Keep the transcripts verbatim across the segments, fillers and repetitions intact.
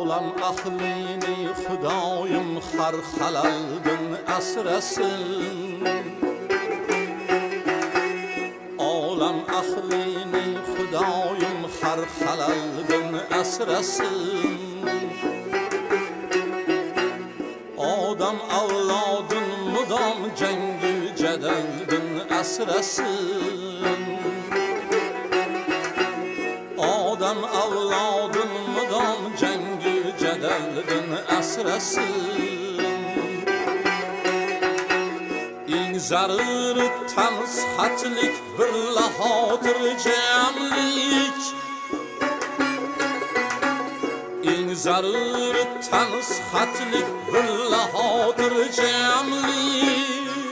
olam ahlini Xudoyim har xalaldan asrasin. Olam ahlini Xudoyim har xalaldan asrasin. Odam avlodin mudom jangu jadaldan asrasin. Odam avlodin mudom jangu jadaldan asrasin. Eng zaruri tansihatlik, birla xotirjamlik. Eng zaruri tansihatlik, birla xotirjamlik.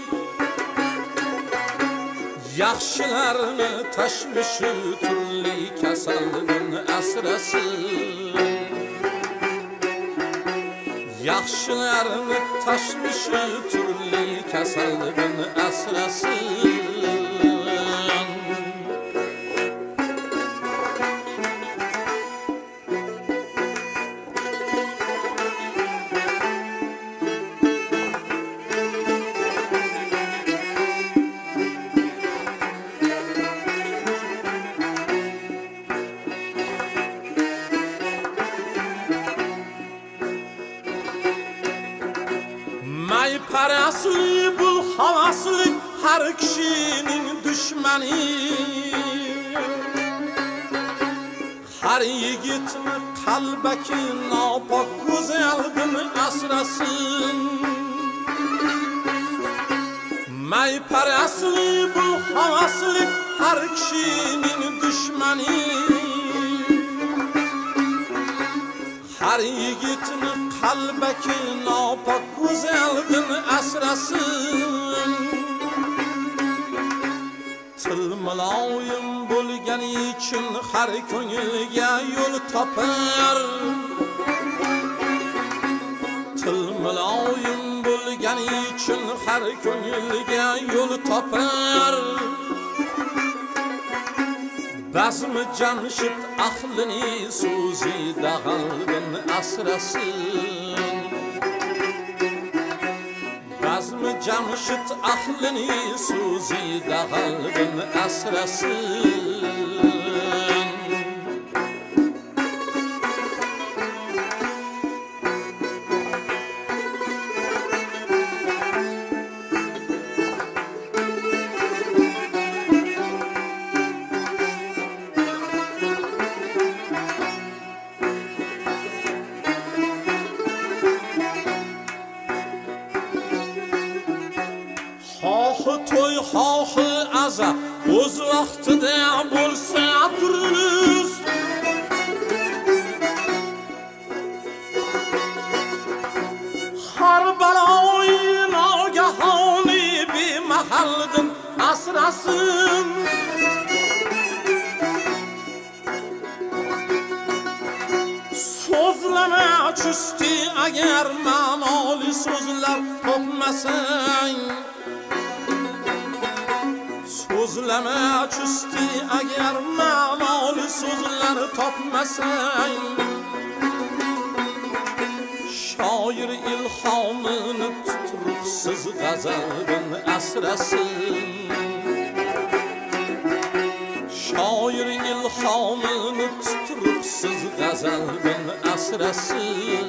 Yaxshilarni tashvishi turli kasaldan asrasin. Yaxshilarni tashvishi turli kasaldan asrasin. May parasli bu havaslik har kishining dushmani. Har yigitni qalbaki nopok go'zaldan asrasin. May parasli bu havaslik har kishining dushmani. Har yigitni qalbaki nopok go'zaldan asrasin. Til muloyim bo'lgani uchun har ko'ngilga yo'l topar. Til muloyim bo'lgani uchun har ko'ngilga yo'l topar. Bazmi Jamshid ahlini so'zi dag'aldan asrasin. Bazmi Jamshid ahlini so'zi dag'aldan asrasin. Xohi to'y, xohi aza, o'z vaqtida bo'lsa turist. Har baloyi nogahoni bemahaldan asrasin. So'zlama chusti agar ma'noli so'zlar topmasang. So'zlama chusti agar ma'noli so'zlar topmasang. Shoir ilhomini tuturuqsiz g'azaldan asrasin. Shoir ilhomini tuturuqsiz g'azaldan asrasin.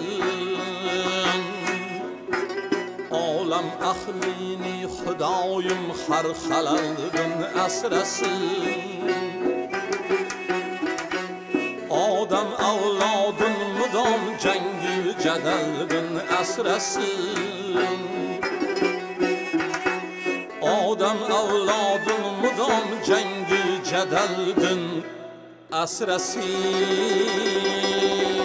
Olam ahlini Xudoyim har xalaldan asrasin. Odam avlodin mudom jangu jadaldan asrasin. Odam avlodin mudom jangu jadaldan asrasin.